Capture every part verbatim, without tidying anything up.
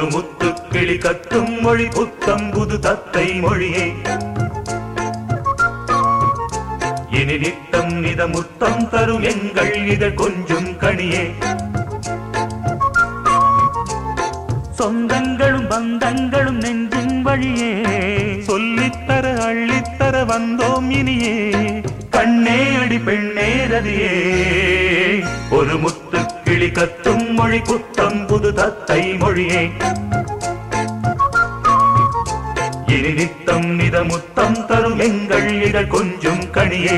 ஒரு முத்து கிளி கத்தும் மொழி புத்தம் புது தத்தை மொழியே இனி நித்தம் நித முத்தம் தரும் எங்கள் இதழ் கொஞ்சம் கனியே சொந்தங்களும் பந்தங்களும் நெஞ்சின் வழியே சொல்லித்தர அள்ளித்தர வந்தோம் இனியே கண்ணே அடி பெண்ணே ரதியே ஒரு முத்து கிளி கத்தும் மொழி புத்தம் புது தத்தை மொழியே இனி நித்தம் நித முத்தம் தரும் எங்கள் இதழ் கொஞ்சம் கனியே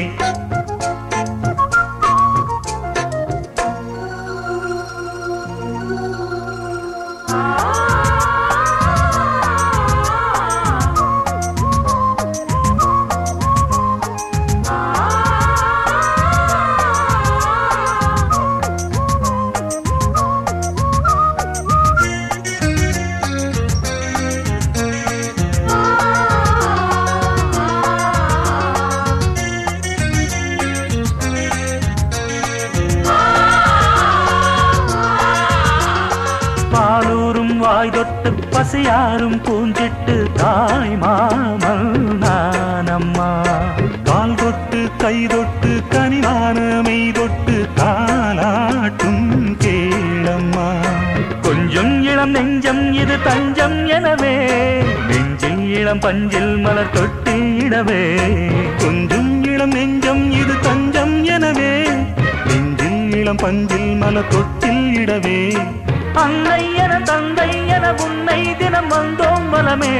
பாலூரும் வாய் தொட்டு பசியாரும் பூஞ்சிட்டு தாய் மாமல் நானம்மா கால் தொட்டு கை தொட்டு கனிவான மெய் தொட்டு தாலாட்டும் கேளம்மா கொஞ்சம் இளம் நெஞ்சம் இது தஞ்சம் எனவே நெஞ்சில் இளம் பஞ்சில் மலர் தொட்டு இடவே கொஞ்சம் இளம் நெஞ்சம் இது தஞ்சம் எனவே நெஞ்சில் இளம் பஞ்சில் மலர் தொட்டில் இடவே அன்னை என தந்தை என உன்னை தினம் வந்தோம் வலமே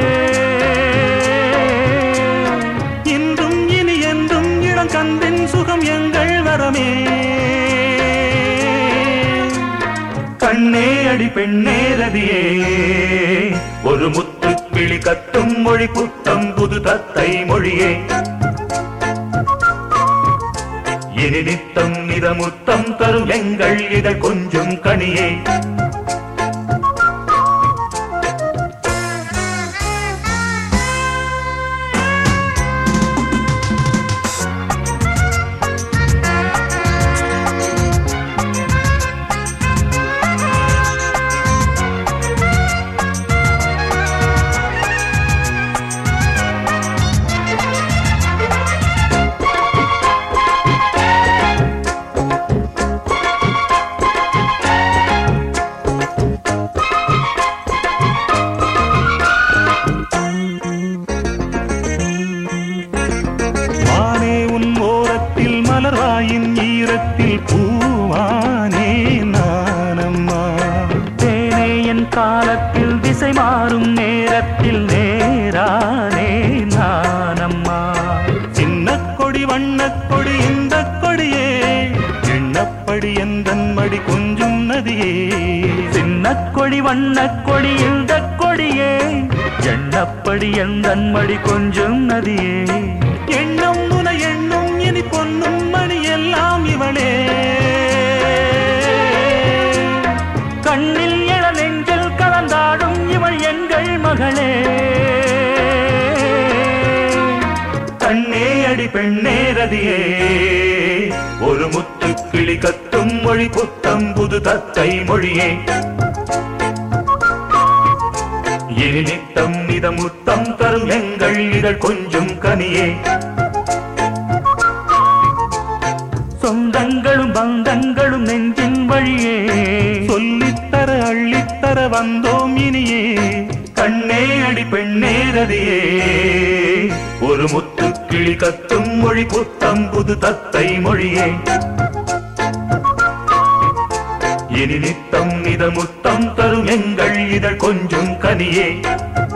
இன்றும் இனி என்றும் இளம் கந்தின் சுகம் எங்கள் வரமே கண்ணே அடி பெண்ணே ரதியே ஒரு முத்து கிளி கத்தும் மொழி புத்தம் புது தத்தை மொழியே இனி நித்தம் நித முத்தம் தரும் எங்கள் இதழ் கொஞ்சம் கனியே மலர்வாயின் ஈரத்தில் பூவானே நானம்மா தேனே என் காலத்தில் திசை மாறும் நேரத்தில் நேரானே நானம்மா சின்ன கொடி வண்ணக் கொடி இந்த கொடியே எண்ணப்படி எந்தன் மடி கொஞ்சம் நதியே சின்ன கொடி வண்ணக் கொடி இந்த கொடியே எண்ணப்படி எந்தன் மடி கொஞ்சம் நதியே எண்ணம் முன எண்ணும் இனி பொன்னும் மணி எல்லாம் இவளே கண்ணில் இள நெஞ்சில் கலந்தாடும் இவள் எங்கள் மகளே கண்ணே அடி பெண்ணே ரதியே ஒரு முத்து கிளி கத்தும் மொழி புத்தம் புது தத்தை மொழியே இனி நித்தம் நித முத்தம் தரும் எங்கள் இதழ் கொஞ்சம் கனியே சொந்தங்களும் பந்தங்களும் நெஞ்சின் வழியே சொல்லித்தர அள்ளித்தர வந்தோம் இனியே கண்ணே அடி பெண்ணே ரதியே ஒரு முத்து கிளி கத்தும் மொழி புத்தம் புது தத்தை மொழியே இனி நித்தம் நித முத்தம் தரும் எங்கள் இதழ் கொஞ்சம் கனியே